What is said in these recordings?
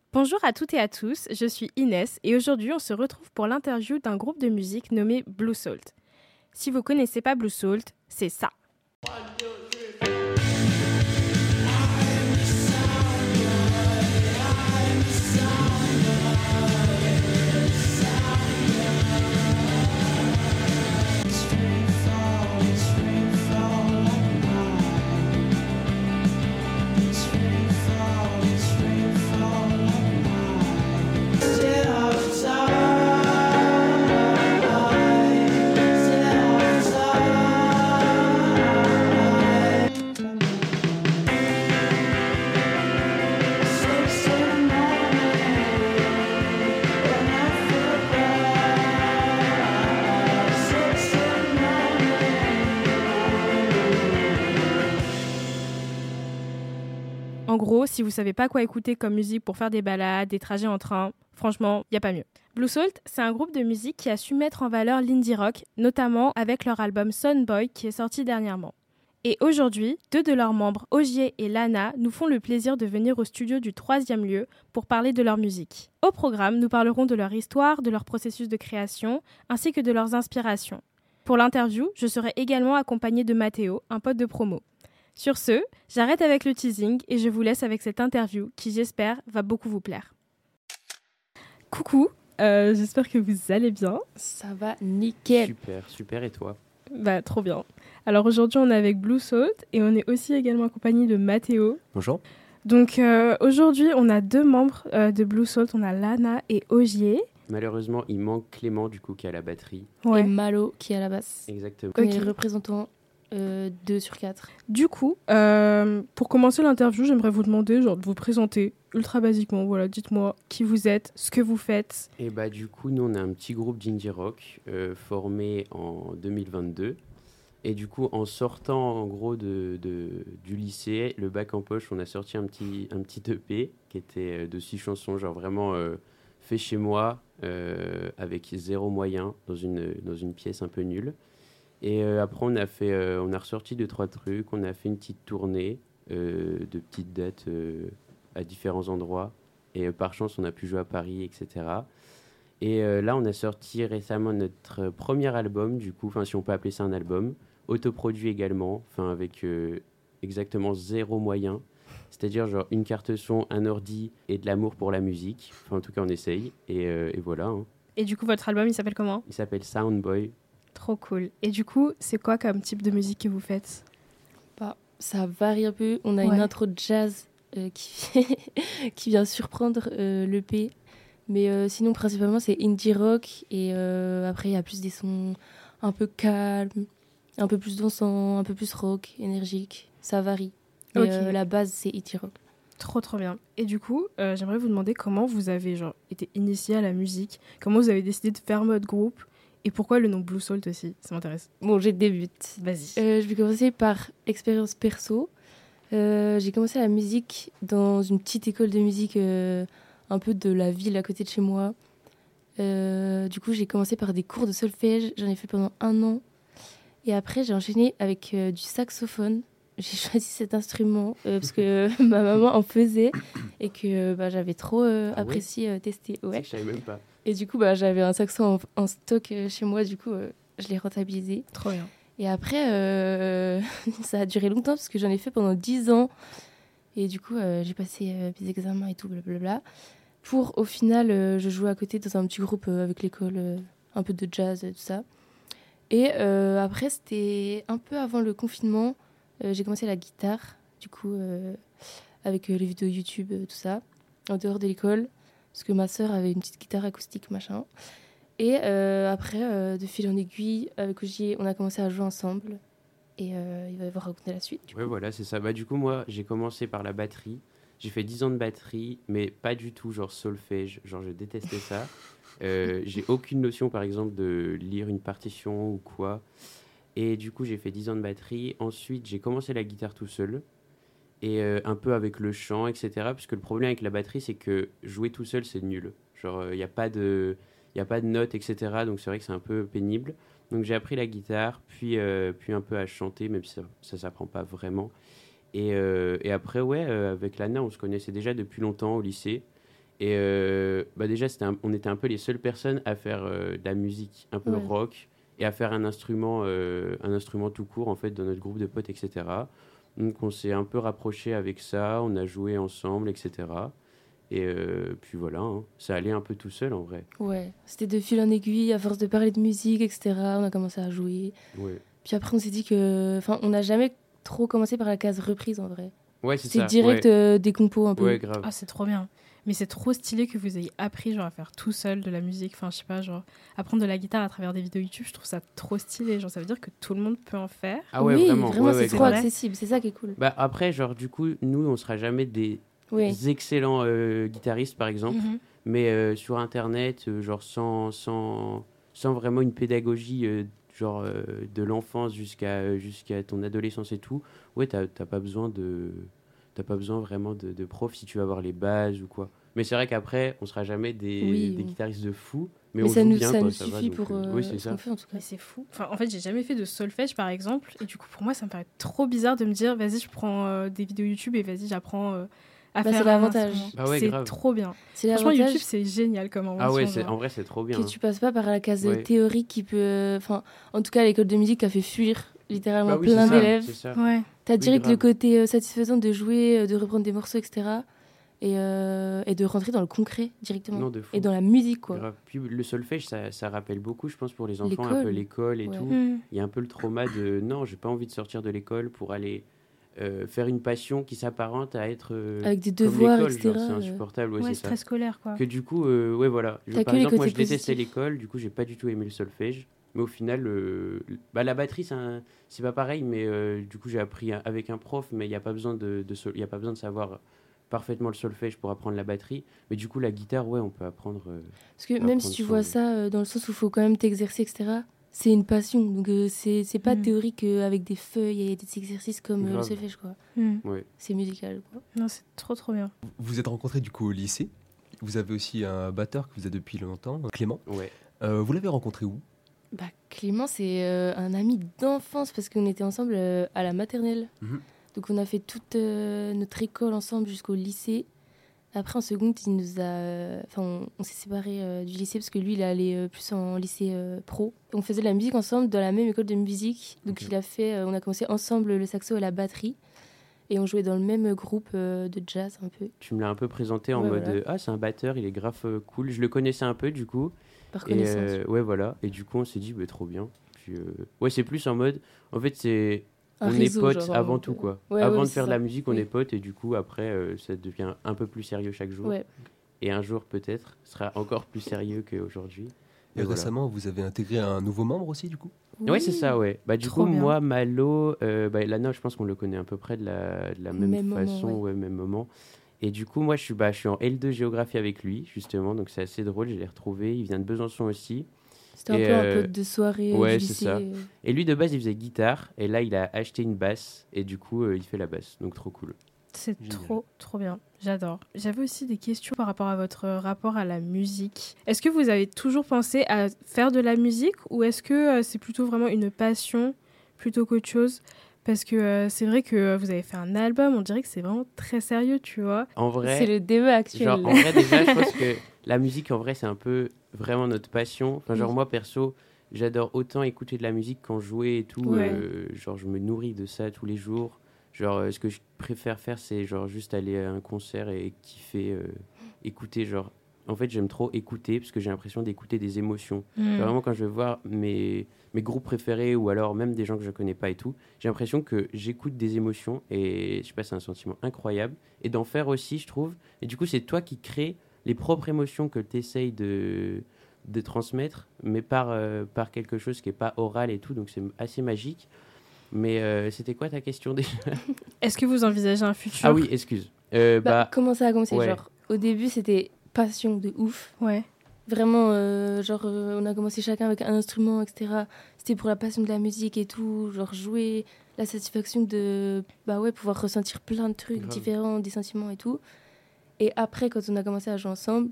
Bonjour à toutes et à tous, je suis Inès et aujourd'hui on se retrouve pour l'interview d'un groupe de musique nommé Blue Salt. Si vous connaissez pas Blue Salt, c'est ça. En gros, si vous savez pas quoi écouter comme musique pour faire des balades, des trajets en train, franchement, y a pas mieux. Blue Salt, c'est un groupe de musique qui a su mettre en valeur l'indie rock, notamment avec leur album Sunboy qui est sorti dernièrement. Et aujourd'hui, 2 de leurs membres, Ogier et Lana, nous font le plaisir de venir au studio du 3e lieu pour parler de leur musique. Au programme, nous parlerons de leur histoire, de leur processus de création, ainsi que de leurs inspirations. Pour l'interview, je serai également accompagnée de Mathéo, un pote de promo. Sur ce, j'arrête avec le teasing et je vous laisse avec cette interview qui, j'espère, va beaucoup vous plaire. Coucou, j'espère que vous allez bien. Ça va nickel. Super, et toi ? Bah, trop bien. Alors aujourd'hui, on est avec Blue Salt et on est aussi également accompagné de Mathéo. Bonjour. Donc aujourd'hui, on a 2 membres de Blue Salt, on a Lana et Ogier. Malheureusement, il manque Clément, du coup, qui est à la batterie. Ouais. Et Malo qui est à la basse. Exactement. On est représentant 2 sur 4. Du coup, pour commencer l'interview, j'aimerais vous demander de vous présenter ultra basiquement. Voilà, dites-moi qui vous êtes, ce que vous faites. Et bah du coup, nous, on a un petit groupe d'indie rock formé en 2022. Et du coup, en sortant en gros du lycée, le bac en poche, on a sorti un petit EP qui était de 6 chansons, genre vraiment fait chez moi, avec 0 moyens, dans une pièce un peu nulle. Et après, on a ressorti 2-3 trucs, on a fait une petite tournée de petites dates à différents endroits. Et par chance, on a pu jouer à Paris, etc. Et là, on a sorti récemment notre premier album, du coup, si on peut appeler ça un album, autoproduit également, avec exactement 0 moyen. C'est-à-dire genre une carte son, un ordi et de l'amour pour la musique. En tout cas, on essaye. Et voilà. Hein. Et du coup, votre album, il s'appelle comment ? Il s'appelle Soundboy. Trop cool. Et du coup, c'est quoi comme type de musique que vous faites ? Bah, ça varie un peu. On a une intro de jazz qui vient surprendre l'EP. Mais sinon, principalement, c'est indie rock. Et après, il y a plus des sons un peu calmes, un peu plus dansants, un peu plus rock, énergique. Ça varie. Mais la base, c'est indie rock. Trop bien. Et du coup, j'aimerais vous demander comment vous avez été initié à la musique, comment vous avez décidé de faire votre groupe et pourquoi le nom Blue Salt aussi, ça m'intéresse. Bon, j'ai débute. Vas-y. Je vais commencer par expérience perso. J'ai commencé la musique dans une petite école de musique un peu de la ville à côté de chez moi. Du coup, j'ai commencé par des cours de solfège. J'en ai fait pendant 1 an. Et après, j'ai enchaîné avec du saxophone. J'ai choisi cet instrument parce que ma maman en faisait et que j'avais trop apprécié tester. Ouais. Je savais même pas. Et du coup, j'avais un saxo en stock chez moi. Du coup, je l'ai rentabilisé. Trop bien. Et après, ça a duré longtemps parce que j'en ai fait pendant 10 ans. Et du coup, j'ai passé mes examens et tout, blablabla. Pour, au final, je jouais à côté dans un petit groupe avec l'école, un peu de jazz, tout ça. Et après, c'était un peu avant le confinement. J'ai commencé la guitare, du coup, avec les vidéos YouTube, tout ça, en dehors de l'école. Parce que ma sœur avait une petite guitare acoustique, machin. Et après, de fil en aiguille, avec Ogier, on a commencé à jouer ensemble. Et il va vous raconter la suite. Ouais, voilà, c'est ça. Du coup, moi, j'ai commencé par la batterie. J'ai fait 10 ans de batterie, mais pas du tout genre solfège. Genre, je détestais ça. J'ai aucune notion, par exemple, de lire une partition ou quoi. Et du coup, j'ai fait 10 ans de batterie. Ensuite, j'ai commencé la guitare tout seul. Et un peu avec le chant, etc. Parce que le problème avec la batterie, c'est que jouer tout seul, c'est nul. Genre, il n'y a pas de notes, etc. Donc, c'est vrai que c'est un peu pénible. Donc, j'ai appris la guitare, puis un peu à chanter, même si ça ne s'apprend pas vraiment. Et après, avec Lana, on se connaissait déjà depuis longtemps au lycée. Et déjà, on était un peu les seules personnes à faire de la musique un peu rock et à faire un instrument tout court, en fait, dans notre groupe de potes, etc. Donc, on s'est un peu rapprochés avec ça, on a joué ensemble, etc. Et puis voilà, hein, ça allait un peu tout seul, en vrai. Ouais, c'était de fil en aiguille, à force de parler de musique, etc. On a commencé à jouer. Ouais. Puis après, on s'est dit que... Enfin, on n'a jamais trop commencé par la case reprise, en vrai. Ouais, c'est C'est ça. direct des compos, un peu. Ouais, grave. Ah, c'est trop bien. Mais c'est trop stylé que vous ayez appris genre à faire tout seul de la musique. Enfin, je sais pas, genre apprendre de la guitare à travers des vidéos YouTube, je trouve ça trop stylé. Genre, ça veut dire que tout le monde peut en faire. Ah ouais, oui, vraiment. c'est trop grave. accessible. C'est ça qui est cool. Bah, après, genre, du coup, nous, on sera jamais des excellents guitaristes, par exemple. Mhm. Mais sur Internet, genre sans vraiment une pédagogie de l'enfance jusqu'à ton adolescence et tout, ouais, t'as pas besoin vraiment de prof si tu veux avoir les bases ou quoi. Mais c'est vrai qu'après, on sera jamais des guitaristes de fou, mais on ça joue nous, bien, ça quoi, nous ça suffit va, pour oui, c'est ce ça. qu'on fait, en tout cas. Mais c'est fou. Enfin, en fait, j'ai jamais fait de solfège, par exemple. Et du coup, pour moi, ça me paraît trop bizarre de me dire, vas-y, je prends des vidéos YouTube et vas-y, j'apprends à faire c'est un l'avantage. instrument. Ah ouais, c'est grave. trop bien. C'est Franchement, l'avantage YouTube, c'est génial comme invention. Ah ouais, genre. en vrai, c'est trop bien. que tu passes pas par la case Ouais. théorique qui peut... Enfin, en tout cas, l'école de musique a fait fuir littéralement Bah oui, plein c'est ça, d'élèves. c'est ça. Ouais. T'as direct grave. le côté satisfaisant de jouer, de reprendre des morceaux, etc. Et de rentrer dans le concret directement. Non, de fou. Et dans la musique, quoi. Grave. Puis le solfège, ça rappelle beaucoup, je pense, pour les enfants, un L'école. peu l'école et Ouais. tout. Mm. Il y a un peu le trauma de non, j'ai pas envie de sortir de l'école pour aller faire une passion qui s'apparente à être Avec des comme devoirs, l'école, etc. genre, c'est insupportable, ouais, Ouais, c'est ça. stress scolaire, quoi. Que du coup, ouais, voilà. T'as Par que les exemple, moi, côtés je détestais positifs. l'école, du coup, j'ai pas du tout aimé le solfège. Mais au final, la batterie, c'est pas pareil, mais du coup, j'ai appris avec un prof, mais il n'y a pas besoin y a pas besoin de savoir parfaitement le solfège pour apprendre la batterie. Mais du coup, la guitare, ouais, on peut apprendre. Parce que même si tu vois ça dans le sens où il faut quand même t'exercer, etc., c'est une passion. Donc, c'est pas théorique avec des feuilles et des exercices comme le Grave. solfège, quoi. Mm. Ouais. C'est musical, quoi. Non, c'est trop bien. Vous vous êtes rencontrés du coup au lycée. Vous avez aussi un batteur que vous avez depuis longtemps, Clément. Ouais. Vous l'avez rencontré où ? Clément, c'est un ami d'enfance parce qu'on était ensemble à la maternelle. Mhm. Donc, on a fait toute notre école ensemble jusqu'au lycée. Après, en seconde, il nous a... Enfin, on s'est séparés du lycée parce que lui, il allait plus en lycée pro. On faisait de la musique ensemble dans la même école de musique. Donc, Ok. on a commencé ensemble le saxo et la batterie. Et on jouait dans le même groupe de jazz, un peu, Tu me l'as un peu présenté en Ouais, mode voilà. ah, c'est un batteur, il est grave cool. Je le connaissais un peu, du coup. par Et connaissance. ouais, voilà. Et du coup, on s'est dit, bah, trop bien. Puis, ouais, c'est plus en mode. En fait, Un on réseau, est potes genre, avant un tout, peu. quoi. Ouais, Avant ouais, de c'est faire de ça. la musique, on Oui. est potes. Et du coup, après, ça devient un peu plus sérieux chaque jour. Ouais. Et un jour, peut-être, sera encore plus sérieux qu'aujourd'hui. Et voilà. récemment, vous avez intégré un nouveau membre aussi, du coup ? Ouais, c'est ça, ouais. Bah, du Trop coup, bien. moi, Malo, Lana, je pense qu'on le connaît à peu près de la même Même moment, façon, ouais. même moment. Et du coup, moi, je suis en L2 géographie avec lui, justement, donc c'est assez drôle, je l'ai retrouvé. Il vient de Besançon aussi. C'était un Et, peu un pote de soirée ouais, du c'est lycée. ça. Et lui, de base, il faisait guitare, et là, il a acheté une basse, et du coup, il fait la basse, donc trop cool. C'est Génial. trop bien. J'adore. J'avais aussi des questions par rapport à votre rapport à la musique. Est-ce que vous avez toujours pensé à faire de la musique ou est-ce que c'est plutôt vraiment une passion plutôt qu'autre chose ? Parce que c'est vrai que vous avez fait un album, on dirait que c'est vraiment très sérieux, tu vois. En C'est vrai, le débat actuel. genre, en vrai, déjà, je pense que la musique, en vrai, c'est un peu vraiment notre passion. Enfin, genre, Oui. moi, perso, j'adore autant écouter de la musique qu'en jouer et tout. Ouais. Genre, je me nourris de ça tous les jours. Genre, ce que je préfère faire, c'est genre juste aller à un concert et kiffer, écouter. Genre, en fait, j'aime trop écouter parce que j'ai l'impression d'écouter des émotions. Mm. Genre, vraiment, quand je vais voir mes groupes préférés ou alors même des gens que je connais pas et tout, j'ai l'impression que j'écoute des émotions et je sais pas, c'est un sentiment incroyable. Et d'en faire aussi, je trouve. Et du coup, c'est toi qui crées les propres émotions que tu essayes de transmettre, mais par quelque chose qui est pas oral et tout. Donc, c'est assez magique. Mais c'était quoi ta question déjà? Est-ce que vous envisagez un futur ? Ah oui, excuse. Comment ça a commencé ouais. genre, au début, c'était passion de ouf. Ouais. Vraiment, on a commencé chacun avec un instrument, etc. C'était pour la passion de la musique et tout. Genre, jouer, la satisfaction de pouvoir ressentir plein de trucs Grave. différents, des sentiments et tout. Et après, quand on a commencé à jouer ensemble,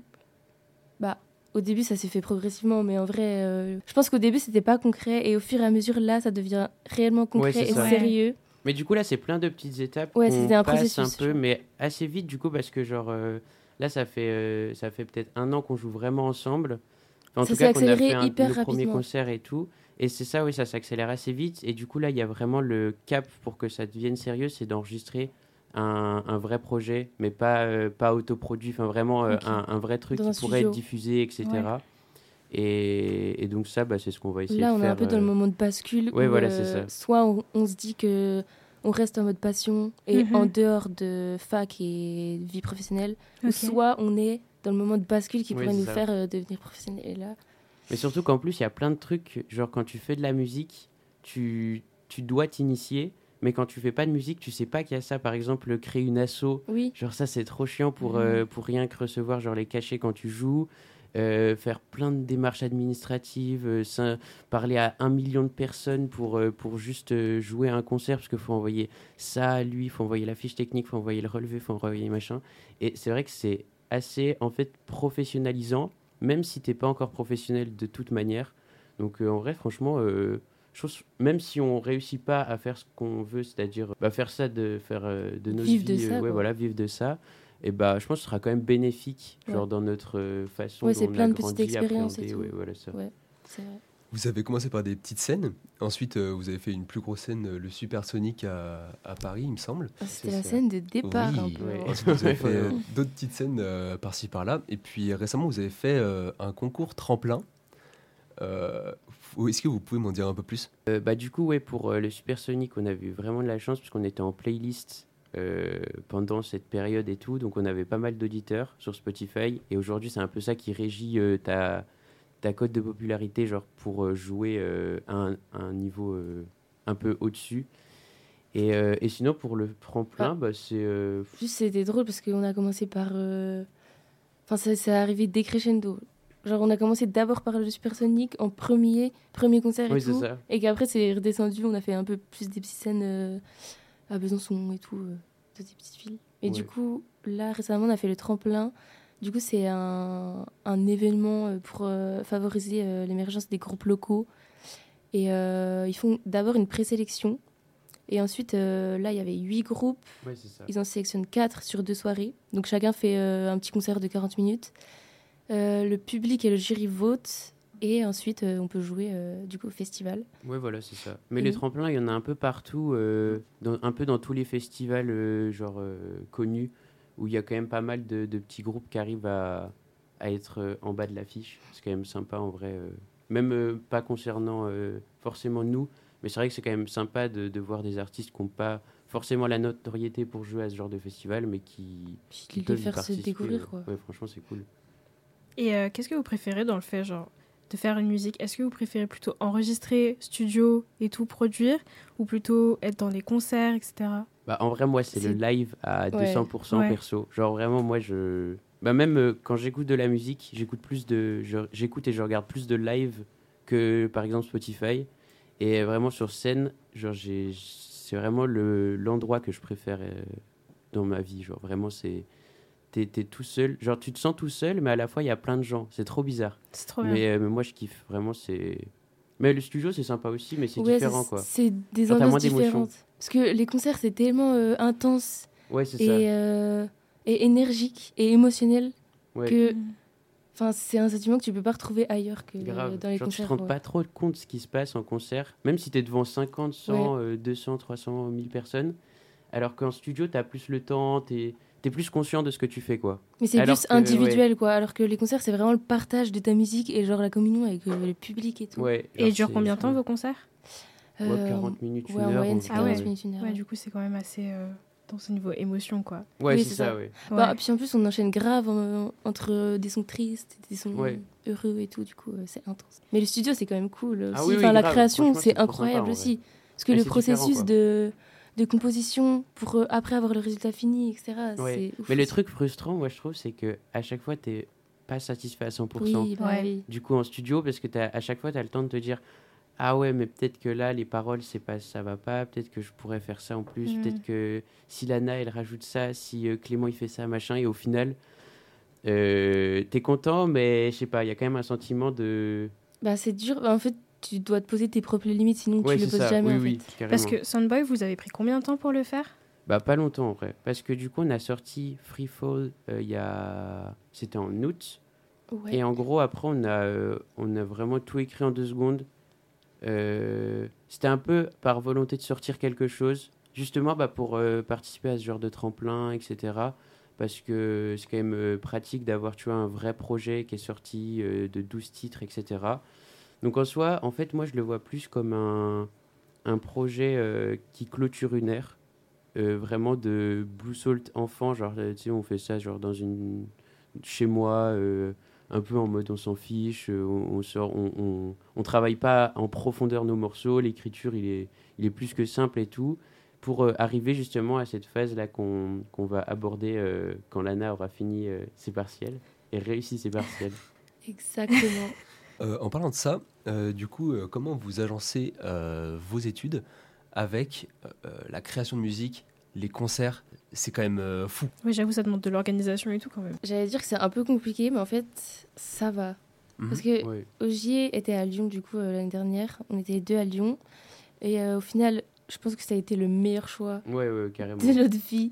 au début, ça s'est fait progressivement. Mais en vrai, je pense qu'au début, c'était pas concret. Et au fur et à mesure, là, ça devient réellement concret c'est et ça. sérieux. Mais du coup, là, c'est plein de petites étapes Ouais, qu'on c'était un passe processus, un peu, genre. mais assez vite, du coup, parce que, genre, Là, ça fait peut-être 1 an qu'on joue vraiment ensemble. Enfin, en Ça tout s'est cas, qu'on a accéléré fait hyper nos premiers rapidement. concerts et tout. Et c'est ça, oui, ça s'accélère assez vite. Et du coup, là, il y a vraiment le cap pour que ça devienne sérieux, c'est d'enregistrer un vrai projet, mais pas autoproduit, enfin vraiment Ok. un vrai truc Dans un qui pourrait être studio. diffusé, etc. Et donc ça, c'est ce qu'on va essayer Là, de on est faire. un peu dans le moment de bascule Ouais, où voilà, c'est ça. soit on se dit que on reste en mode passion et Mhm. en dehors de fac et vie professionnelle, ou Ok. soit on est dans le moment de bascule qui Oui, pourrait c'est nous ça. faire devenir professionnel. Et là, Mais surtout qu'en plus, il y a plein de trucs, genre quand tu fais de la musique, tu dois t'initier, mais quand tu fais pas de musique, tu sais pas qu'il y a ça. Par exemple, créer une asso, oui, genre ça, c'est trop chiant Mhm. pour rien que recevoir genre les cachets quand tu joues, faire plein de démarches administratives, parler à 1 million de personnes pour juste jouer à un concert, parce qu'il faut envoyer ça à lui, il faut envoyer la fiche technique, il faut envoyer le relevé, il faut envoyer machin. Et c'est vrai que c'est assez, en fait, professionnalisant, même si t'es pas encore professionnel de toute manière. Donc en vrai, franchement, je trouve, même si on réussit pas à faire ce qu'on veut, c'est-à-dire faire ça, faire de notre Vivre de vie, ça, ouais, quoi. voilà, vivre de ça, et je pense que ce sera quand même bénéfique, Ouais. genre dans notre façon Ouais, dont c'est on plein a de petites grandi, expériences et appréhendé, tout. ouais, voilà ça. ouais, c'est vrai. Vous avez commencé par des petites scènes. Ensuite, vous avez fait une plus grosse scène, le Supersonic à Paris, il me semble. Ah, C'était C'est la ça. scène de départ un Oui. peu. Ouais. hein. Ensuite, vous avez fait Vraiment. d'autres petites scènes par-ci par-là. Et puis récemment, vous avez fait un concours tremplin. Est-ce que vous pouvez m'en dire un peu plus? Du coup, ouais, pour le Supersonic, on a eu vraiment de la chance parce qu'on était en playlist pendant cette période et tout, donc on avait pas mal d'auditeurs sur Spotify. Et aujourd'hui, c'est un peu ça qui régit ta cote de popularité, genre pour jouer à un niveau un peu au-dessus. Et sinon, pour le tremplin, c'est. Juste, c'était drôle parce qu'on a commencé par. Enfin, ça c'est arrivé décrescendo. Genre, on a commencé d'abord par le Supersonic en premier concert et Oui, c'est tout. ça. Et qu'après, c'est redescendu. On a fait un peu plus des petites scènes à Besançon et tout, de des petites villes. Et du Ouais. coup, là, récemment, on a fait le tremplin. Du coup, c'est un événement pour favoriser l'émergence des groupes locaux. Et ils font d'abord une présélection. Et ensuite, là, il y avait 8 groupes. Ouais, c'est ça. Ils en sélectionnent 4 sur 2 soirées. Donc chacun fait un petit concert de 40 minutes. Le public et le jury votent. Et ensuite, on peut jouer du coup au festival. Ouais, voilà, c'est ça. Mais Et- les tremplins, il y en a un peu partout, un peu dans tous les festivals connus, où il y a quand même pas mal de petits groupes qui arrivent à être en bas de l'affiche. C'est quand même sympa en vrai. Même pas concernant forcément nous, mais c'est vrai que c'est quand même sympa de voir des artistes qui n'ont pas forcément la notoriété pour jouer à ce genre de festival, mais qui Puis peuvent les y faire se participer. découvrir, quoi. Ouais, franchement, c'est cool. Et qu'est-ce que vous préférez dans le fait, genre, de faire une musique? Est-ce que vous préférez plutôt enregistrer, studio et tout produire, ou plutôt être dans les concerts, etc. En vrai, moi, c'est le C'est- live à Ouais. 200% Ouais. perso. Genre, vraiment, moi, même quand j'écoute de la musique, j'écoute et je regarde plus de live que, par exemple, Spotify. Et vraiment, sur scène, genre, c'est vraiment l'endroit que je préfère dans ma vie. Genre, vraiment, t'es tout seul. Genre, tu te sens tout seul, mais à la fois, il y a plein de gens. C'est trop bizarre. C'est trop bien. Mais moi, je kiffe. Vraiment, c'est... Mais le studio, c'est sympa aussi, mais c'est Ouais, différent, quoi. C'est des Genre, t'as moins ambiances d'émotion. différentes. Parce que les concerts, c'est tellement intense Ouais, c'est ça. et énergique et émotionnel Ouais. que Mm. enfin, c'est un sentiment que tu peux pas retrouver ailleurs que Grave. dans les Genre, tu te concerts. rends pas trop compte de ce qui se passe en concert, même si tu es devant 50, 100, 200, 300, 1000 personnes. Alors qu'en studio, tu as plus le temps, tu es plus conscient de ce que tu fais, quoi. Mais c'est Alors plus que, individuel, quoi. Alors que les concerts, c'est vraiment le partage de ta musique et genre la communion avec le public et tout. Ouais, Et genre, ils durent c'est- combien de temps vos concerts? Ouais, 40 minutes, ouais, une en heure. moyenne, c'est Ah 40 ouais. minutes, une heure. Ouais, du coup, c'est quand même assez dans ce niveau émotion, quoi. Ouais, Oui, c'est c'est ça, ça. ouais. Bah, Ouais. puis en plus, on enchaîne grave entre des sons tristes, des sons Ouais. heureux et tout, du coup, c'est intense. Mais le studio, c'est quand même cool aussi. Ah oui, oui, Enfin, la grave. création, Franchement, c'est c'est trop incroyable sympa, en aussi. Parce que Et le c'est différent, processus quoi. de composition pour après avoir le résultat fini, etc., Ouais. c'est ouf. Mais le aussi. truc frustrant, moi, je trouve, c'est que à chaque fois, t'es pas satisfait à 100%. Oui, bah Ouais. oui. Du coup, en studio, parce que à chaque fois, tu as le temps de te dire ah ouais, mais peut-être que là, les paroles, ça va pas, peut-être que je pourrais faire ça en plus, Mm. peut-être que si Lana, elle rajoute ça, si Clément, il fait ça, machin, et au final, t'es content, mais je sais pas, il y a quand même un sentiment de... Bah, c'est dur. Bah, en fait, tu dois te poser tes propres limites, sinon Ouais, tu le c'est poses ça, jamais, oui, en oui, fait. carrément. Parce que Soundboy, vous avez pris combien de temps pour le faire? Bah, pas longtemps en vrai. Parce que du coup, on a sorti Free Fall c'était en août. Ouais. Et en gros, après, on a vraiment tout écrit en 2 secondes. C'était un peu par volonté de sortir quelque chose, justement pour participer à ce genre de tremplin, etc. Parce que c'est quand même pratique d'avoir, tu vois, un vrai projet qui est sorti de 12 titres, etc. Donc en soi, en fait, moi, je le vois plus comme un projet qui clôture une ère, vraiment de Blue Salt enfant, genre, tu sais, on fait ça genre chez moi, un peu en mode on s'en fiche, on travaille pas en profondeur nos morceaux, l'écriture il est plus que simple et tout, pour arriver justement à cette phase-là qu'on va aborder quand Lana aura fini ses partiels et réussi ses partiels. Exactement. En parlant de ça, du coup, comment vous agencez vos études avec la création de musique, les concerts? C'est quand même fou. Oui, j'avoue, ça demande de l'organisation et tout quand même. J'allais dire que c'est un peu compliqué, mais en fait, ça va. Parce que Ouais. Ogier était à Lyon, du coup, l'année dernière. On était 2 à Lyon. Et au final, je pense que ça a été le meilleur choix Ouais, carrément. de notre vie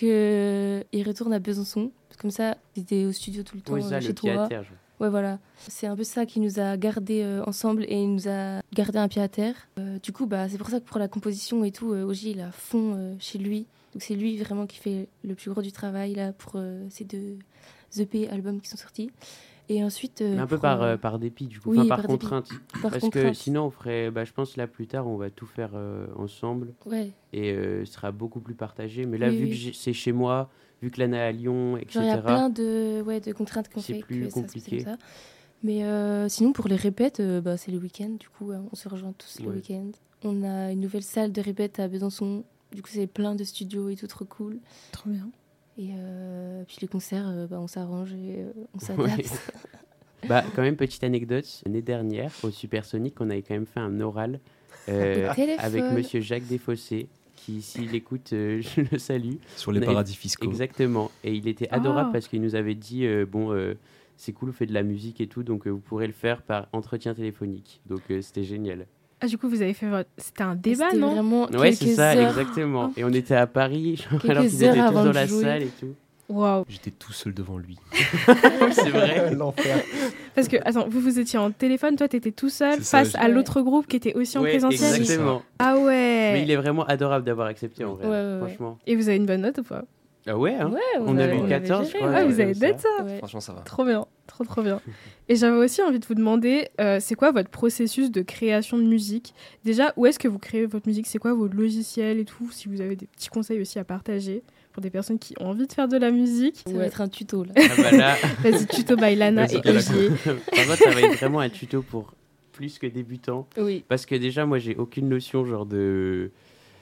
qu'il retourne à Besançon. Comme ça, il était au studio tout le temps Oui, ça, chez le pied toi. à terre. Genre. Ouais, voilà. C'est un peu ça qui nous a gardés ensemble et il nous a gardé un pied à terre. Du coup, c'est pour ça que pour la composition et tout, Ogier, il a fond chez lui. Donc c'est lui vraiment qui fait le plus gros du travail là pour ces 2 EP albums qui sont sortis. Et ensuite... Mais un peu par dépit, du coup. Oui, Enfin, par par dépit. contrainte. Par Parce contrainte. que sinon, on ferait... je pense là, plus tard, on va tout faire ensemble. Ouais. Et ce sera beaucoup plus partagé. Mais là, Oui, vu oui. que c'est chez moi, vu que Lana est à Lyon, etc. Genre, il y a plein de contraintes qu'on C'est fait plus que ça se compliqué. passe comme ça. Mais sinon, pour les répètes, c'est le week-end. Du coup, on se rejoint tous le Ouais. week-end. On a une nouvelle salle de répète à Besançon. Du coup, c'est plein de studios et tout, trop cool. Trop bien. Et puis les concerts, on s'arrange et on s'adapte. Quand même, petite anecdote. L'année dernière, au Supersonic, on avait quand même fait un oral Au téléphone. avec monsieur Jacques Desfossés, qui, s'il écoute, je le salue. Sur les On avait- paradis fiscaux. Exactement. Et il était adorable parce qu'il nous avait dit c'est cool, vous faites de la musique et tout, donc vous pourrez le faire par entretien téléphonique. Donc c'était génial. Ah, du coup, vous avez fait votre... C'était un débat, C'était non vraiment Ouais, c'est quelques ça, heures. exactement. Et on était à Paris, genre, Quelques alors qu'ils heures étaient tous avant dans de la jouer. salle et tout. Waouh. J'étais tout seul devant lui. C'est vrai. L'enfer. Parce que, attends, vous étiez en téléphone, toi, t'étais tout seul C'est ça, face à Ouais. l'autre groupe qui était aussi en Ouais, présentiel. exactement. Ah ouais. Mais il est vraiment adorable d'avoir accepté en vrai. Ouais. Franchement. Et vous avez une bonne note ou pas? Ah ouais, hein. Ouais, On avait l'avait 14, je géré, crois. Ouais, ouais, vous avez comme d'être ça. Ouais. Franchement, ça va. Trop bien, trop bien. Et j'avais aussi envie de vous demander, c'est quoi votre processus de création de musique? Déjà, où est-ce que vous créez votre musique? C'est quoi vos logiciels et tout? Si vous avez des petits conseils aussi à partager pour des personnes qui ont envie de faire de la musique. Ça va être un tuto là. Ah bah là, Vas-y, tuto by Lana Vas-y, et Ogier. par contre, ça va être vraiment un tuto pour plus que débutants. Oui. Parce que déjà, moi, j'ai aucune notion genre de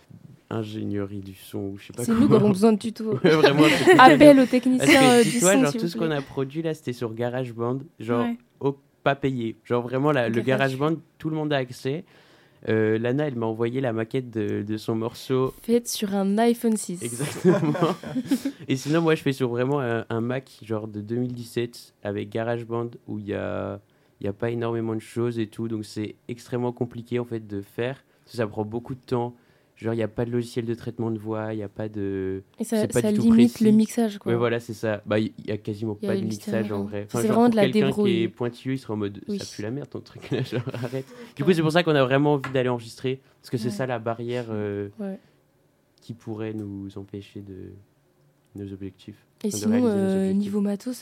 ingénierie du son ou je sais pas C'est comment. nous qui avons besoin de tuto. Ouais, vraiment, c'est Appel aux Parce techniciens que du dis-toi, son, genre s'il tout vous ce qu'on plaît. a produit là, c'était sur GarageBand, genre Ouais. pas payé. Genre vraiment, le Garage. GarageBand, tout le monde a accès. Lana, elle m'a envoyé la maquette de son morceau. Faites sur un iPhone 6. Exactement. Et sinon, moi, je fais sur vraiment un Mac genre de 2017 avec GarageBand où il y a pas énormément de choses et tout. Donc, c'est extrêmement compliqué en fait de faire. Ça prend beaucoup de temps. Genre, il n'y a pas de logiciel de traitement de voix, il n'y a pas de... Et ça, c'est pas ça du tout limite précis. le mixage, quoi. Ouais, voilà, c'est ça. Il y a quasiment Il y a pas de le mixage stéréo. en vrai. C'est genre, vraiment pour de la quelqu'un qui débrouille. est pointilleux, il sera en mode Oui. ça pue la merde ton truc là, genre arrête. Du coup, c'est pour ça qu'on a vraiment envie d'aller enregistrer parce que c'est Ouais. ça la barrière Ouais. qui pourrait nous empêcher de nos objectifs. Et de sinon, réaliser nos objectifs. niveau matos,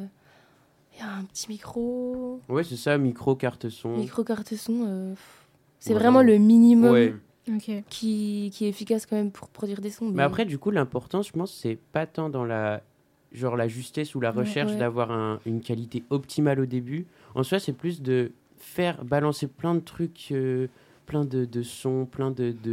il y a un petit micro, Ouais, c'est ça, micro, carte son. micro carte son. C'est Voilà. vraiment le minimum Ouais. Ok. qui est efficace quand même pour produire des sons. Mais après, du coup, l'important, je pense, c'est pas tant dans la justesse ou la Ouais, recherche ouais. d'avoir une qualité optimale au début. En soi, c'est plus de faire balancer plein de trucs, plein de sons, plein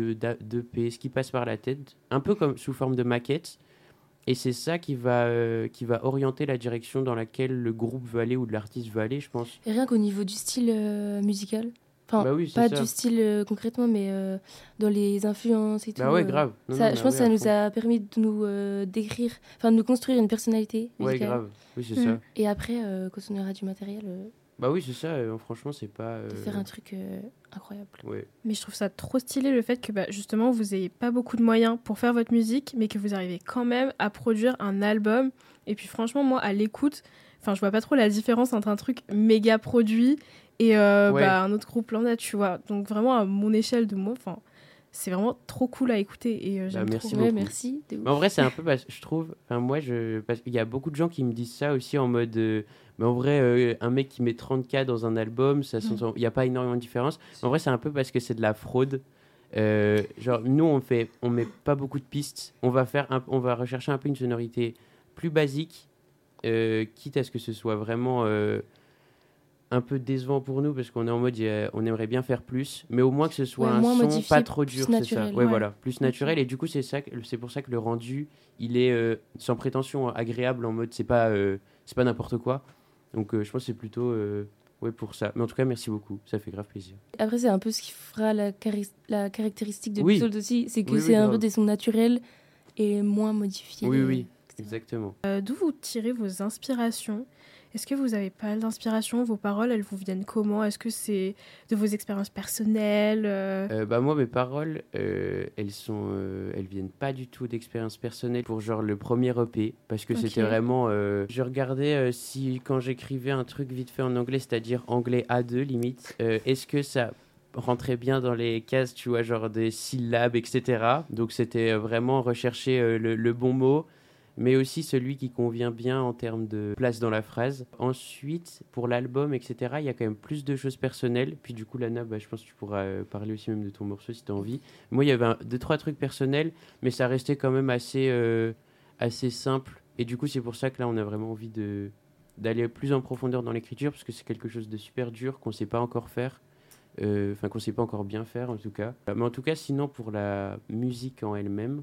d'EP, ce qui passe par la tête, un peu comme sous forme de maquette. Et c'est ça qui va orienter la direction dans laquelle le groupe veut aller ou de l'artiste veut aller, je pense. Et rien qu'au niveau du style musical. Enfin, Bah oui, c'est pas ça. du style concrètement, mais dans les influences et tout. Bah ouais, grave. Non, Ça, non, je bah pense ouais, que ça à nous fond. a permis de nous décrire, enfin de nous construire une personnalité Ouais, musicale. grave. Oui, c'est Mm. ça. Et après, quand on aura du matériel, Bah oui, c'est ça. Franchement, c'est pas. de faire un truc incroyable. Ouais. Mais je trouve ça trop stylé le fait que justement vous ayez pas beaucoup de moyens pour faire votre musique, mais que vous arrivez quand même à produire un album. Et puis franchement, moi, à l'écoute, je vois pas trop la différence entre un truc méga produit et un autre groupe lambda, tu vois. Donc vraiment, à mon échelle de moi, c'est vraiment trop cool à écouter et j'aime merci trop. beaucoup. Merci. Mais en vrai, c'est un peu, je trouve, parce qu'il y a beaucoup de gens qui me disent ça aussi en mode, mais en vrai, un mec qui met 30K dans un album, il n'y a pas énormément de différence. Mais en vrai, c'est un peu parce que c'est de la fraude. Genre, nous, on met pas beaucoup de pistes. On va rechercher un peu une sonorité plus basique, quitte à ce que ce soit vraiment un peu décevant pour nous parce qu'on est en mode on aimerait bien faire plus, mais au moins que ce soit un son modifié, pas trop dur, c'est ça. ouais. Voilà, plus naturel. Et du coup, c'est pour ça que le rendu, il est sans prétention agréable, en mode c'est pas n'importe quoi. Donc je pense que c'est plutôt pour ça. Mais en tout cas, merci beaucoup, ça fait grave plaisir. Après, c'est un peu ce qui fera la caractéristique de Oui. Bluesalt aussi, c'est que Oui, c'est un grave. peu des sons naturels et moins modifiés. Oui, etc. exactement. D'où vous tirez vos inspirations ? Est-ce que vous avez pas mal d'inspiration ? Vos paroles, elles vous viennent comment ? Est-ce que c'est de vos expériences personnelles ? Moi, mes paroles, elles viennent pas du tout d'expérience personnelle pour genre le premier EP, parce que c'était vraiment... je regardais si quand j'écrivais un truc vite fait en anglais, c'est-à-dire anglais A2 limite, est-ce que ça rentrait bien dans les cases, tu vois, genre des syllabes, etc. Donc c'était vraiment rechercher le bon mot, mais aussi celui qui convient bien en termes de place dans la phrase. Ensuite, pour l'album, etc., il y a quand même plus de choses personnelles. Puis du coup, Lana, je pense que tu pourras parler aussi même de ton morceau si tu as envie. Moi, il y avait 2-3 trucs personnels, mais ça restait quand même assez simple. Et du coup, c'est pour ça que là, on a vraiment envie d'aller plus en profondeur dans l'écriture, parce que c'est quelque chose de super dur qu'on ne sait pas encore faire. Qu'on ne sait pas encore bien faire, en tout cas. Mais en tout cas, sinon, pour la musique en elle-même,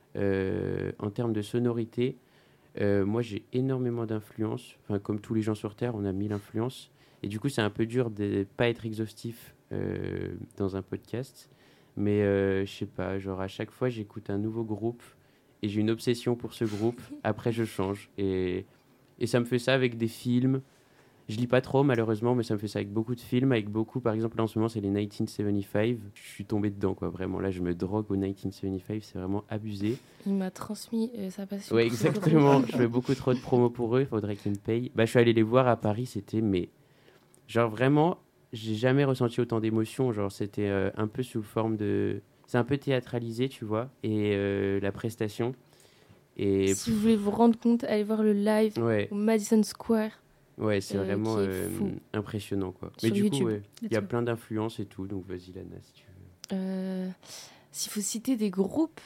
en termes de sonorité, moi j'ai énormément d'influences. Comme tous les gens sur Terre, on a 1000 influences. Et du coup, c'est un peu dur de ne pas être exhaustif dans un podcast. Mais je sais pas, genre à chaque fois, j'écoute un nouveau groupe et j'ai une obsession pour ce groupe. Après, je change. Et ça me fait ça avec des films. Je lis pas trop malheureusement, mais ça me fait ça avec beaucoup de films, par exemple là en ce moment c'est les 1975. Je suis tombé dedans quoi, vraiment là je me drogue au 1975, c'est vraiment abusé. Il m'a transmis sa passion. Ouais exactement, je fais beaucoup trop de promos pour eux, il faudrait qu'ils me payent. Je suis allé les voir à Paris, mais genre vraiment, j'ai jamais ressenti autant d'émotions, genre c'était un peu sous forme de... C'est un peu théâtralisé tu vois, et la prestation. Et... Si vous voulez vous rendre compte, allez voir le live au Madison Square. Ouais, c'est vraiment impressionnant, quoi. Sur Mais du YouTube. coup, il y a plein d'influences et tout, donc vas-y, Lana, si tu veux. S'il faut citer des groupes,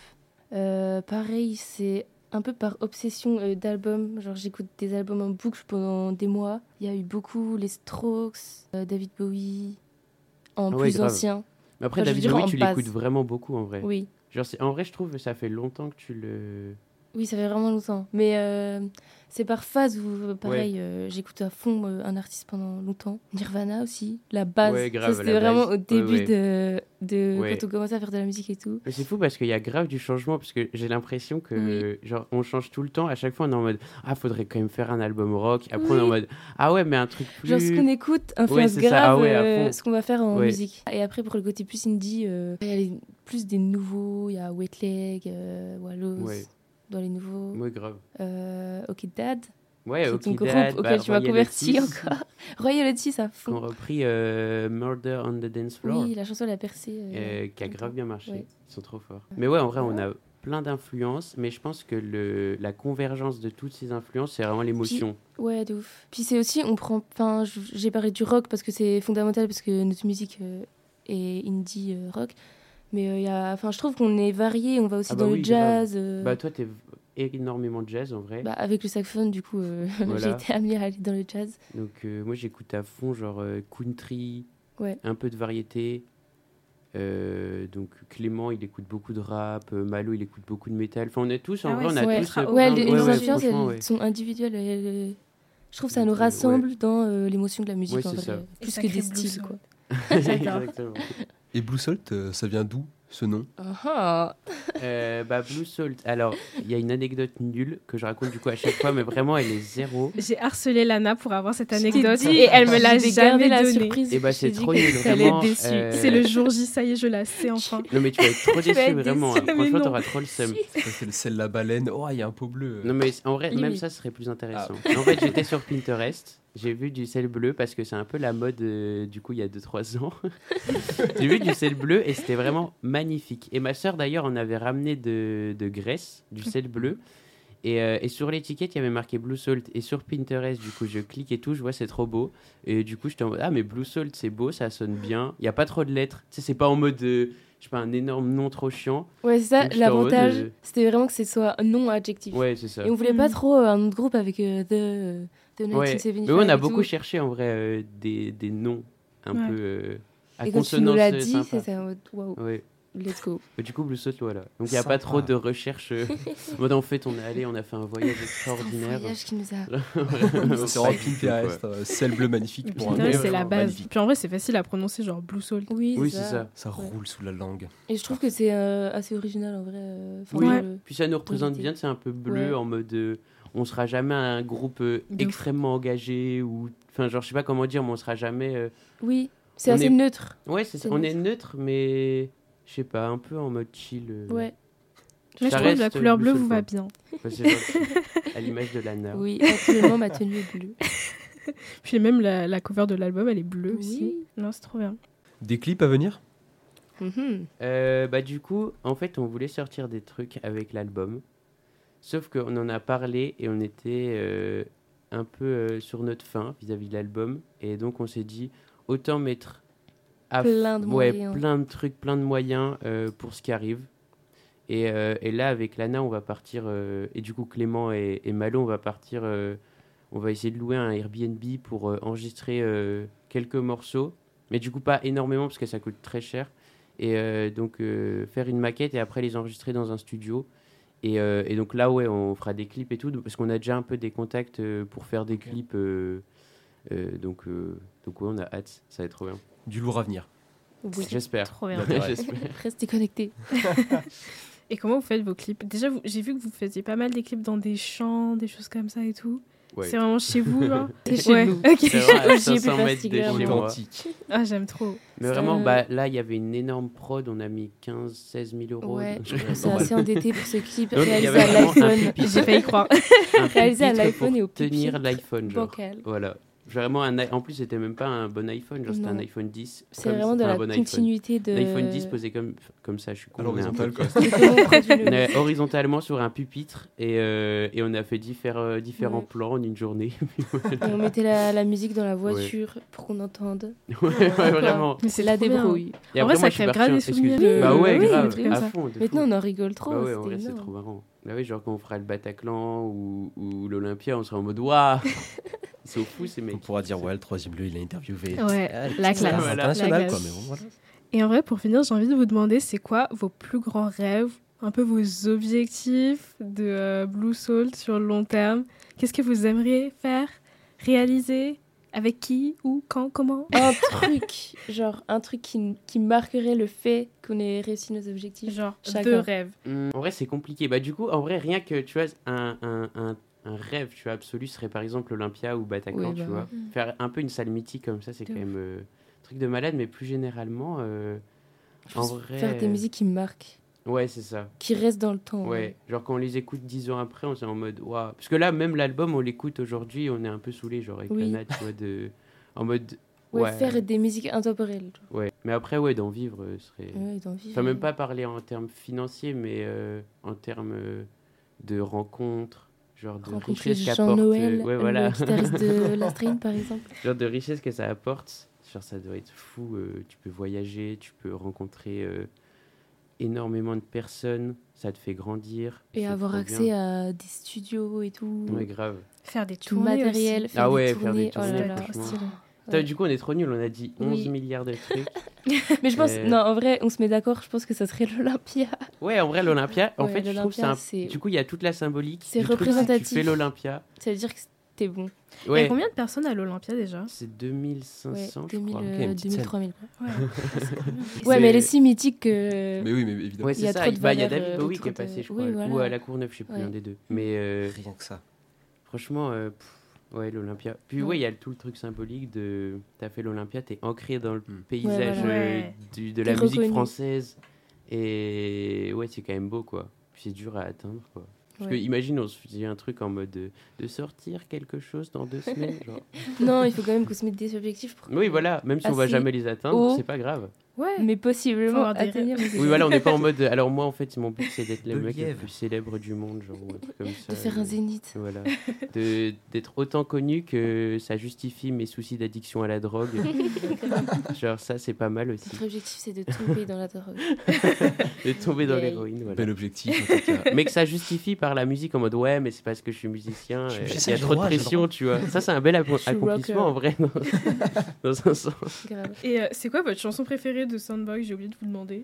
pareil, c'est un peu par obsession d'albums. Genre, j'écoute des albums en boucle pendant des mois. Il y a eu beaucoup les Strokes, David Bowie, plus grave. ancien. Mais après, David Bowie, tu l'écoutes vraiment beaucoup, en vrai. Oui. Genre, en vrai, je trouve que ça fait longtemps que tu le... Oui, ça fait vraiment longtemps. Mais c'est par phase où, pareil, j'écoute à fond un artiste pendant longtemps. Nirvana aussi, la base. Ouais, grave, ça, c'était vraiment au début de Ouais. quand on commençait à faire de la musique et tout. Mais c'est fou parce qu'il y a grave du changement, parce que j'ai l'impression que, genre, on change tout le temps. À chaque fois, on est en mode, faudrait quand même faire un album rock. Après, on est en mode, ouais, mais un truc plus... Genre, ce qu'on écoute influence c'est ça. grave À fond. ce qu'on va faire en musique. Et après, pour le côté plus indie, il y a plus des nouveaux. Il y a Wet Leg, Wallows. Ouais. Dans les nouveaux. Ouais, grave. OK Dad. Ouais, OK ton Dad. groupe auquel tu m'as converti encore. Royalty, ça fond. On a repris Murder on the Dance Floor. Oui, la chanson, elle a percé. Qui a grave bien marché. Ouais. Ils sont trop forts. Mais ouais, en vrai, on a plein d'influences, mais je pense que la convergence de toutes ces influences, c'est vraiment l'émotion. Ouais, de ouf. Puis c'est aussi, j'ai parlé du rock parce que c'est fondamental, parce que notre musique est indie rock. Mais je trouve qu'on est varié, on va aussi dans le jazz. Toi, t'es énormément de jazz en vrai. Avec le saxophone, du coup, j'ai été amenée à aller dans le jazz. Donc moi, j'écoute à fond, genre country, un peu de variété. Donc Clément, il écoute beaucoup de rap, Malo, il écoute beaucoup de métal. Enfin, on est tous, en vrai, on a tous... les influences, elles sont individuelles. Je trouve que ça nous rassemble dans l'émotion de la musique, en vrai. Ça. Plus que des styles, quoi. Exactement. Et Bluesalt, ça vient d'où ce nom? Blue Salt. Alors, il y a une anecdote nulle que je raconte du coup à chaque fois, mais vraiment, elle est zéro. J'ai harcelé Lana pour avoir cette anecdote dit, et elle me l'a j'ai jamais gardé la donnée. surprise. Et bah, c'est J'ai dit trop que nul. t'allais Vraiment, être déçue. C'est le jour J, ça y est, je la sais enfin. Non, mais tu vas être trop Tu vas déçu, être vraiment. déçu. Hein. Mais Franchement, non. t'auras trop le seum. C'est le sel la baleine. Oh, il y a un pot bleu. Non, mais en vrai, même Limite. ça serait plus intéressant. En fait, j'étais sur Pinterest. J'ai vu du sel bleu parce que c'est un peu la mode du coup il y a 2-3 ans. J'ai vu du sel bleu et c'était vraiment magnifique. Et ma soeur d'ailleurs en avait ramené de Grèce du sel bleu. Et sur l'étiquette il y avait marqué Blue Salt. Et sur Pinterest du coup je clique et tout, je vois c'est trop beau. Et du coup j'étais en mode ah mais Blue Salt c'est beau, ça sonne bien. Il n'y a pas trop de lettres. Tu sais, c'est pas en mode je sais pas un énorme nom trop chiant. Ouais, c'est ça. Donc, j'étais en mode, L'avantage, c'était vraiment que ce soit un nom adjectif. Ouais c'est ça. Et on voulait pas trop un autre groupe avec The Ouais. 1975. Mais ouais, on a et beaucoup tout. cherché en vrai des noms un Ouais. peu à Et quand tu nous consonance l'as dit, sympa. c'était en mode waouh, Ouais. let's go. Et du coup, Blue Salt, voilà. Donc il n'y a pas Sympa. trop de recherche. Mode en fait, on est allé, on a fait un voyage C'est un extraordinaire. voyage qui nous a. C'est vraiment Pinterest. Sel bleu magnifique pour un Pinterest, nom, c'est la base. magnifique. Puis en vrai, c'est facile à prononcer, genre Blue Salt. Oui, Oui, c'est ça. Ça Ouais. roule sous la langue. Et je trouve que c'est assez original en vrai. Enfin, Oui. Ouais. Puis ça nous représente Qualité. bien, c'est un peu bleu Ouais. en mode on sera jamais un groupe ouf. extrêmement engagé ou enfin genre je sais pas comment dire, mais on sera jamais Oui, c'est On assez est- neutre. ouais, c'est ça. C'est On neutre. est neutre mais je sais pas, un peu en mode chill. Ouais. Là, je Ça trouve que la reste couleur Blue bleue Salt, vous quoi. va bien. Ouais, c'est gentil. À l'image de Lana. Oui, actuellement ma tenue est bleue. Puis même la cover de l'album, elle est bleue aussi. Oui. Non, c'est trop bien. Des clips à venir? Mhm. Du coup, en fait, on voulait sortir des trucs avec l'album. Sauf qu'on en a parlé et on était un peu sur notre faim vis-à-vis de l'album. Et donc, on s'est dit, autant mettre Plein de moyens. plein de trucs, plein de moyens pour ce qui arrive. Et là, avec Lana, on va partir. Et du coup, Clément et Malo, on va partir. On va essayer de louer un Airbnb pour enregistrer quelques morceaux. Mais du coup, pas énormément parce que ça coûte très cher. Et donc, faire une maquette et après les enregistrer dans un studio. Et donc là, ouais, on fera des clips et tout. Parce qu'on a déjà un peu des contacts pour faire des clips. Donc ouais, on a hâte. Ça va être trop bien. Du lourd à venir. Oui. J'espère. Trop bien. Ouais. J'espère. Restez connectés. Et comment vous faites vos clips? Déjà, j'ai vu que vous faisiez pas mal des clips dans des champs, des choses comme ça et tout. Ouais. C'est vraiment chez vous, genre? C'est chez Ouais, nous. ok. C'est vraiment à J'y ai plus 500 mètres de chez particulièrement. moi. Authentique. Ah, j'aime trop. Mais Ça- vraiment, là, il y avait une énorme prod. On a mis 15-16 000 euros. Ouais, Donc, c'est assez endetté pour ce clip Donc, il y réalisé avait à vraiment un l'iPhone. pupitre. J'ai failli croire. un Réalisé à pupitre l'iPhone pour et au tenir pupitre l'iPhone, genre. bancal. Voilà. Vraiment, en plus, c'était même pas un bon iPhone. Genre, c'était un Non. iPhone 10. C'est comme- vraiment de enfin, la un bon iPhone. continuité de. L'iPhone 10 posé comme ça, je suis con. À mais un peu. l'horizontale, quoi. de comment on produit le- On est horizontalement sur un pupitre et on a fait différents Ouais. plans en une journée. Et on mettait la musique dans la voiture pour qu'on entende. ouais, vraiment. Mais C'est la trop bien. débrouille. Et En vrai, moi, ça je suis crée parti grave en- des souvenirs. excuse- Bah ouais, Oui, grave, des trucs comme à ça. fond. de Maintenant, fou. on en rigole trop. Bah ouais, en c'était vrai, c'est énorme. trop marrant. Bah oui, genre quand on fera le Bataclan ou l'Olympia, on sera en mode waouh, ils sont fous ces mecs. On pourra dire, ouais, le troisième bleu, il a interviewé. Ouais, Ah, la c'est classe. Voilà. international, La quoi. classe. Mais bon, voilà. Et en vrai, pour finir, j'ai envie de vous demander, c'est quoi vos plus grands rêves, un peu vos objectifs de Blue Salt sur le long terme? Qu'est-ce que vous aimeriez faire, réaliser? Avec qui? Où? Quand? Comment? Un truc qui marquerait le fait qu'on ait réussi nos objectifs. Genre, Chacun. deux rêves. En vrai, c'est compliqué. Bah du coup, en vrai, rien que tu vois un rêve, tu vois, absolu serait par exemple l'Olympia ou Bataclan, Oui, tu bah vois. Faire un peu une salle mythique comme ça, c'est De quand même un truc de malade, mais plus généralement, en vrai, Faire des musiques qui marquent, ouais, c'est ça. qui restent dans le temps. Ouais, genre quand on les écoute 10 ans après, on est en mode waouh. Parce que là, même l'album, on l'écoute aujourd'hui, on est un peu saoulé, genre avec Oui. Lana, tu vois, en mode. Ouais, faire des musiques intemporelles. Ouais, mais après, ouais, d'en vivre serait. Ouais, d'en vivre. Enfin, même pas parler en termes financiers, mais en termes de rencontres, genre de Rencontrer richesse Jean qu'apporte. Noël, Ouais, voilà. le guitariste de La Strain, par exemple. Genre de richesse que ça apporte. Genre, ça doit être fou. Tu peux voyager, tu peux rencontrer énormément de personnes, ça te fait grandir. Et c'est avoir trop accès bien. à des studios et tout. Ouais, grave. Faire des Tout tournées matériel, aussi. faire, Ah des ouais, tournées. faire des Oh là tournées, là, franchement. stylé. Putain, Ouais. du coup, on est trop nuls. On a dit 11 Oui. milliards de trucs. Mais je pense, Euh, non, en vrai, on se met d'accord, je pense que ça serait l'Olympia. Ouais, en vrai, l'Olympia, en Ouais, fait, je trouve que l'Olympia, c'est c'est- du coup, il y a toute la symbolique. c'est du truc, représentatif. Tu fais l'Olympia. Ça veut dire que c'était bon. Il y Ouais, a combien de personnes à l'Olympia déjà? c'est Ouais, 2500, je 2000, crois. Ok, une petite 2000, scène. 3000. Quoi. Ouais, c'est quand même- Ouais, mais elle est si mythique que. Mais oui, mais évidemment. Ouais, Il y c'est a ça. trop de Il y a valeurs, David Bowie qui est autour de- passé, je oui, crois. voilà. Ou à la Courneuve, je sais plus, Ouais. un des deux. Mais Rien que ça. franchement, ouais, l'Olympia. Puis, ouais, il y a tout le truc symbolique de. T'as fait l'Olympia, t'es ancré dans le paysage voilà. Ouais. de la T'es musique reconnu. française. Et ouais, c'est quand même beau, quoi. Puis c'est dur à atteindre, quoi. Parce que Ouais. imagine, on se faisait un truc en mode de sortir quelque chose dans 2 semaines. Genre. Non, il faut quand même qu'on se mette des objectifs. Pour... Oui, voilà, même si on va Assez jamais les atteindre, haut. c'est pas grave. Ouais. Mais Faut possiblement avoir des atteignable. Oui, voilà, on n'est pas en mode. Alors, moi, en fait, mon but, c'est d'être le De mec le lièvre. plus célèbre du monde, genre, ou un truc comme ça. De faire un zénith. Voilà. D'être autant connu que ça justifie mes soucis d'addiction à la drogue. Genre, ça, c'est pas mal aussi. Notre objectif, c'est de tomber dans la drogue. De tomber dans Yay. l'héroïne, voilà. Bel objectif, en tout cas. Mais que ça justifie par la musique en mode ouais, mais c'est parce que je suis musicien. Je suis Il musicien, y a j'ai trop le de droit, j'ai le pression, droit. tu vois. Ça, c'est un bel suis accomplissement en vrai, dans un sens. Grave. Et c'est quoi votre chanson préférée de Soundboy? J'ai oublié de vous demander.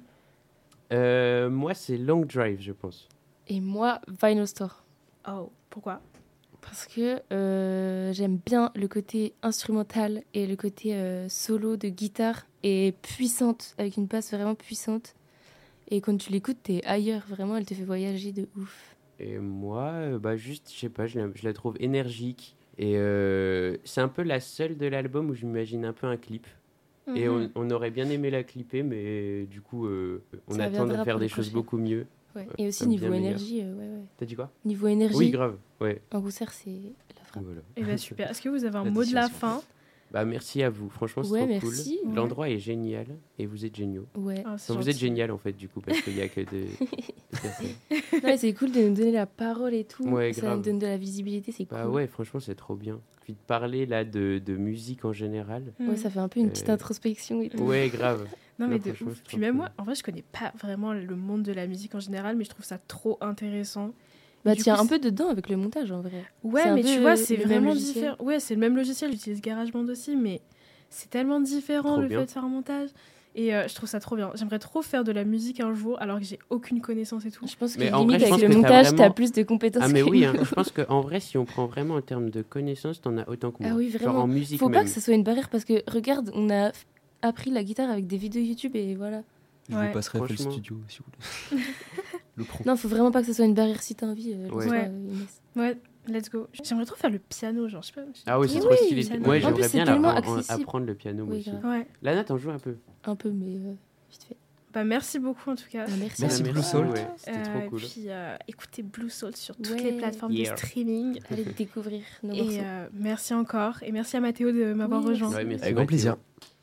Moi, c'est Long Drive, je pense. Et moi, Vinyl Store. Oh, pourquoi? Parce que j'aime bien le côté instrumental et le côté solo de guitare et puissante, avec une basse vraiment puissante. Et quand tu l'écoutes, t'es ailleurs, vraiment, elle te fait voyager de ouf. Et moi, juste, je sais pas, je la trouve énergique. Et c'est un peu la seule de l'album où je m'imagine un peu un clip. Et Mhm. on aurait bien aimé la clipper, mais du coup, on Ça attend de viendra faire pour des le choses prochain. beaucoup mieux. Ouais. Et aussi bien niveau meilleur. énergie, ouais. T'as dit quoi? Niveau énergie, Oui, grave. Ouais. en concert, c'est la frappe. Voilà. Et bah super. Est-ce que vous avez un La mot de la distillation. fin? Bah, merci à vous. Franchement, c'est Ouais, trop merci. cool. Ouais. L'endroit est génial et vous êtes géniaux. Ouais. Ah, c'est Enfin, vous êtes gentil. génial en fait, du coup, parce qu'il n'y a que des personnes. Non, mais c'est cool de nous donner la parole et tout. Ouais, Ça grave. nous donne de la visibilité, c'est cool. Bah ouais, franchement, c'est trop bien. Puis de parler là de musique en général. Ouais, ça fait un peu une petite introspection et tout. Ouais, grave. Non, mais Non, de franchement, ouf. c'est Puis trop même cool. moi, en vrai, je connais pas vraiment le monde de la musique en général, mais je trouve ça trop intéressant. Bah, Du tiens, coup, un peu dedans avec le montage en vrai. Ouais, C'est un mais peu tu vois, c'est le même vraiment logiciel. différent. Ouais, c'est le même logiciel, j'utilise GarageBand aussi, mais c'est tellement différent Trop le bien. fait de faire un montage. Et je trouve ça trop bien. J'aimerais trop faire de la musique un jour, alors que j'ai aucune connaissance et tout. Je pense que Mais en limite vrai, je avec pense le que t'as montage, vraiment- t'as plus de compétences. Ah mais que oui, nous. hein, je pense qu'en vrai, si on prend vraiment en termes de connaissances, t'en as autant que moi. Ah oui, Genre vraiment. en musique Faut même. pas que ça soit une barrière parce que regarde, on a appris la guitare avec des vidéos YouTube et voilà. Je Ouais. vous passerai FL Franchement. Studio si vous voulez. Le pro. Non, faut vraiment pas que ça soit une barrière si t'as envie. Ouais. lance-toi, Ouais. Inès. Ouais, let's go. J'aimerais trop faire le piano, genre, je sais pas. Ah oui, c'est Oui, trop stylé. piano. Ouais, En j'aimerais plus, c'est bien tellement en accessible. apprendre le piano moi Oui, aussi. grave. Ouais. Lana, t'en joues un peu? Un peu, mais vite fait. Bah, merci beaucoup en tout cas. Ah, merci. Merci, Bah, Blue Salt. Ouais, c'était trop cool. Puis écoutez Blue Salt sur toutes Ouais. les plateformes Yeah. de streaming. Allez découvrir nos Et morceaux. merci encore. Et merci à Mathéo de m'avoir Oui, rejoint. Ouais, merci, Avec grand Mathieu. plaisir.